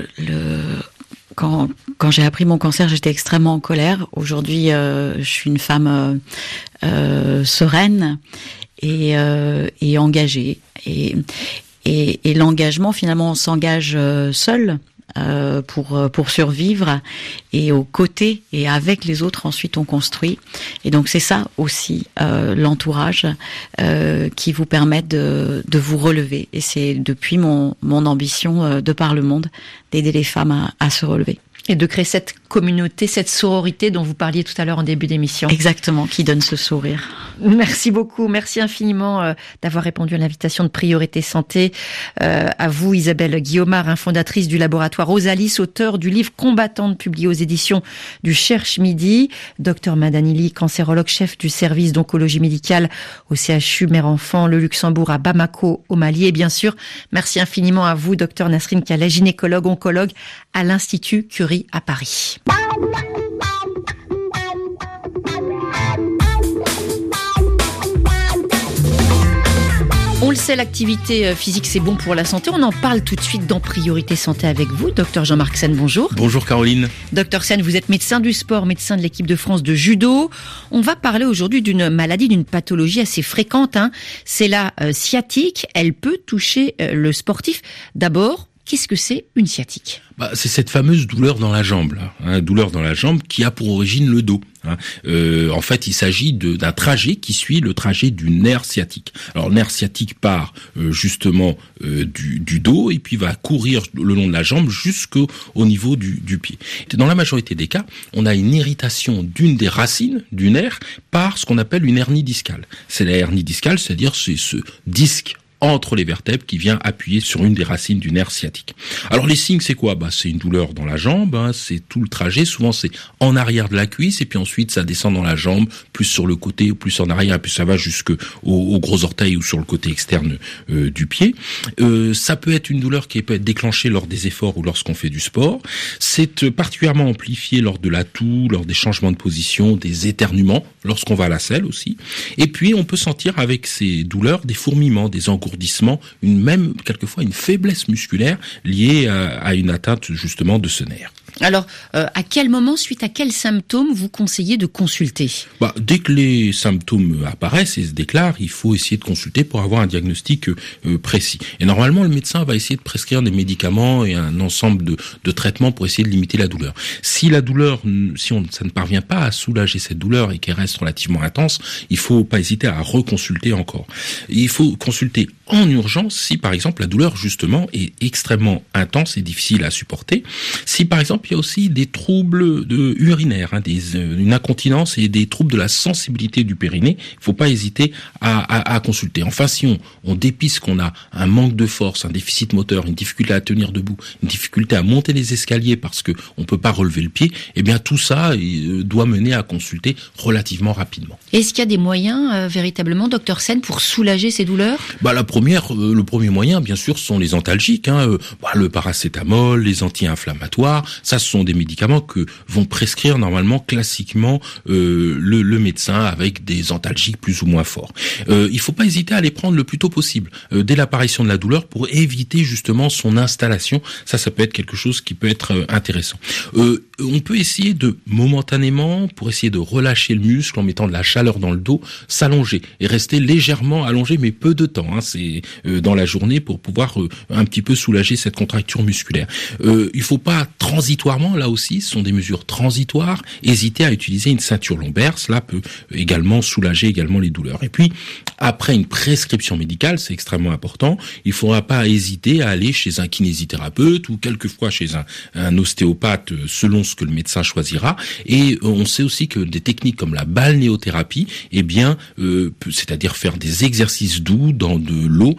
Quand j'ai appris mon cancer, j'étais extrêmement en colère. Aujourd'hui, je suis une femme sereine et engagée. Et l'engagement, finalement, on s'engage seul pour survivre, et aux côtés et avec les autres, ensuite on construit. Et donc c'est ça aussi l'entourage qui vous permet de vous relever. Et c'est depuis mon ambition de par le monde d'aider les femmes à se relever. Et de créer cette communauté, cette sororité dont vous parliez tout à l'heure en début d'émission. Exactement, qui donne ce sourire. Merci beaucoup, merci infiniment d'avoir répondu à l'invitation de Priorité Santé. À vous Isabelle Guillaumard, fondatrice du laboratoire Osalis, auteure du livre Combattante, publié aux éditions du Cherche Midi. Docteur Madanelli, cancérologue, chef du service d'oncologie médicale au CHU Mère-Enfant Le Luxembourg à Bamako au Mali. Et bien sûr, merci infiniment à vous, docteur Nasrine Calais, gynécologue, oncologue à l'Institut Curie à Paris. On le sait, l'activité physique, c'est bon pour la santé. On en parle tout de suite dans Priorité Santé avec vous. Docteur Jean-Marc Sen, bonjour. Bonjour Caroline. Docteur Sen, vous êtes médecin du sport, médecin de l'équipe de France de judo. On va parler aujourd'hui d'une maladie, d'une pathologie assez fréquente. C'est la sciatique. Elle peut toucher le sportif. D'abord, qu'est-ce que c'est une sciatique ? C'est cette fameuse douleur dans la jambe, douleur dans la jambe qui a pour origine le dos. En fait, il s'agit d'un trajet qui suit le trajet du nerf sciatique. Alors, le nerf sciatique part justement du dos et puis va courir le long de la jambe jusqu'au niveau du pied. Dans la majorité des cas, on a une irritation d'une des racines du nerf par ce qu'on appelle une hernie discale. C'est la hernie discale, c'est-à-dire c'est ce disque entre les vertèbres qui vient appuyer sur une des racines du nerf sciatique. Alors les signes, c'est quoi? C'est une douleur dans la jambe, c'est tout le trajet, souvent c'est en arrière de la cuisse et puis ensuite ça descend dans la jambe, plus sur le côté ou plus en arrière, et puis ça va jusque au gros orteil ou sur le côté externe du pied. Ça peut être une douleur qui peut être déclenchée lors des efforts ou lorsqu'on fait du sport. C'est particulièrement amplifié lors de la toux, lors des changements de position, des éternuements, lorsqu'on va à la selle aussi. Et puis on peut sentir avec ces douleurs des fourmillements, des engourdissements, même quelquefois une faiblesse musculaire liée à une atteinte justement de ce nerf. Alors, à quel moment, suite à quels symptômes vous conseillez de consulter? Dès que les symptômes apparaissent et se déclarent, il faut essayer de consulter pour avoir un diagnostic précis. Et normalement, le médecin va essayer de prescrire des médicaments et un ensemble de traitements pour essayer de limiter la douleur. Si ça ne parvient pas à soulager cette douleur et qu'elle reste relativement intense, il faut pas hésiter à reconsulter encore. Il faut consulter en urgence si, par exemple, la douleur, justement, est extrêmement intense et difficile à supporter. Si, par exemple, il y a aussi des troubles urinaires, une incontinence et des troubles de la sensibilité du périnée, il faut pas hésiter à consulter. Enfin, si on dépiste qu'on a un manque de force, un déficit moteur, une difficulté à tenir debout, une difficulté à monter les escaliers parce que on peut pas relever le pied, eh bien tout ça doit mener à consulter relativement rapidement. Est-ce qu'il y a des moyens véritablement, docteur Sen, pour soulager ces douleurs? Le premier moyen, bien sûr, sont les antalgiques, le paracétamol, les anti-inflammatoires. Ça, ce sont des médicaments que vont prescrire normalement classiquement le médecin avec des antalgiques plus ou moins forts. Il faut pas hésiter à les prendre le plus tôt possible, dès l'apparition de la douleur, pour éviter justement son installation. Ça peut être quelque chose qui peut être intéressant. On peut essayer momentanément, pour essayer de relâcher le muscle en mettant de la chaleur dans le dos, s'allonger et rester légèrement allongé, mais peu de temps. C'est dans la journée pour pouvoir un petit peu soulager cette contracture musculaire. Il faut pas transitoirement, là aussi, ce sont des mesures transitoires, hésiter à utiliser une ceinture lombaire. Cela peut également soulager les douleurs. Et puis, après une prescription médicale, c'est extrêmement important, il faudra pas hésiter à aller chez un kinésithérapeute ou quelquefois chez un ostéopathe selon ce que le médecin choisira. Et on sait aussi que des techniques comme la balnéothérapie, c'est-à-dire faire des exercices doux dans de l'eau,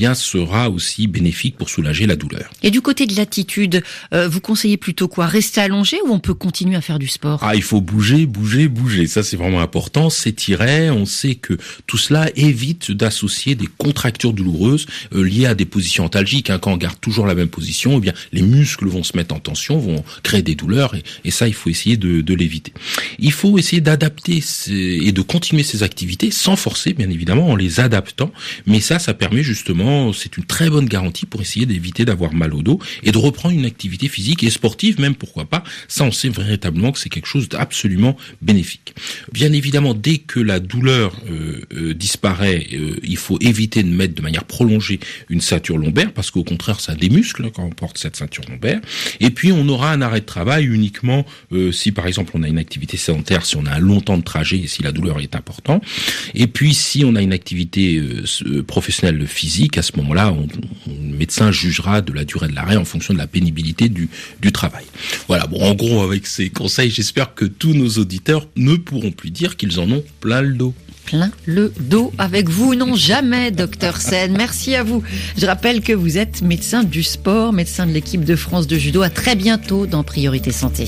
sera aussi bénéfique pour soulager la douleur. Et du côté de l'attitude, vous conseillez plutôt quoi? Rester allongé ou on peut continuer à faire du sport? Il faut bouger. Ça, c'est vraiment important. S'étirer. On sait que tout cela évite d'associer des contractures douloureuses liées à des positions antalgiques. Quand on garde toujours la même position, les muscles vont se mettre en tension, vont créer des douleurs et ça, il faut essayer de l'éviter. Il faut essayer d'adapter et de continuer ces activités sans forcer, bien évidemment, en les adaptant. Mais ça permet justement, c'est une très bonne garantie pour essayer d'éviter d'avoir mal au dos et de reprendre une activité physique et sportive, même pourquoi pas. Ça, on sait véritablement que c'est quelque chose d'absolument bénéfique. Bien évidemment, dès que la douleur disparaît, il faut éviter de mettre de manière prolongée une ceinture lombaire parce qu'au contraire, ça démuscle quand on porte cette ceinture lombaire. Et puis, on aura un arrêt de travail uniquement si, par exemple, on a une activité sédentaire, si on a un long temps de trajet et si la douleur est importante. Et puis, si on a une activité professionnelle physique, à ce moment-là, le médecin jugera de la durée de l'arrêt en fonction de la pénibilité du travail. Voilà, en gros, avec ces conseils, j'espère que tous nos auditeurs ne pourront plus dire qu'ils en ont plein le dos. Plein le dos avec vous, non jamais, docteur Sen. Merci à vous. Je rappelle que vous êtes médecin du sport, médecin de l'équipe de France de judo. À très bientôt dans Priorité Santé.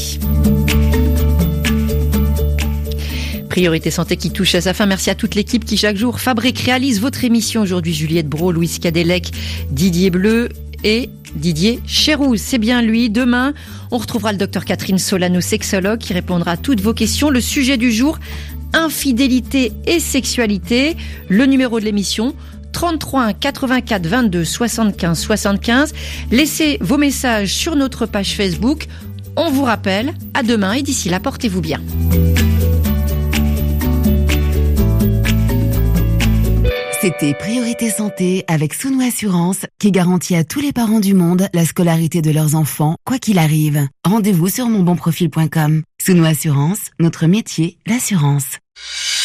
Priorité Santé qui touche à sa fin. Merci à toute l'équipe qui chaque jour fabrique, réalise votre émission. Aujourd'hui, Juliette Brault, Louise Cadellec, Didier Bleu et Didier Chérouz. C'est bien lui. Demain, on retrouvera le docteur Catherine Solano, sexologue, qui répondra à toutes vos questions. Le sujet du jour, infidélité et sexualité. Le numéro de l'émission, 33 1 84 22 75 75. Laissez vos messages sur notre page Facebook. On vous rappelle, à demain et d'ici là, portez-vous bien. C'était Priorité Santé avec Sounou Assurance qui garantit à tous les parents du monde la scolarité de leurs enfants, quoi qu'il arrive. Rendez-vous sur monbonprofil.com. Sounou Assurance, notre métier, l'assurance.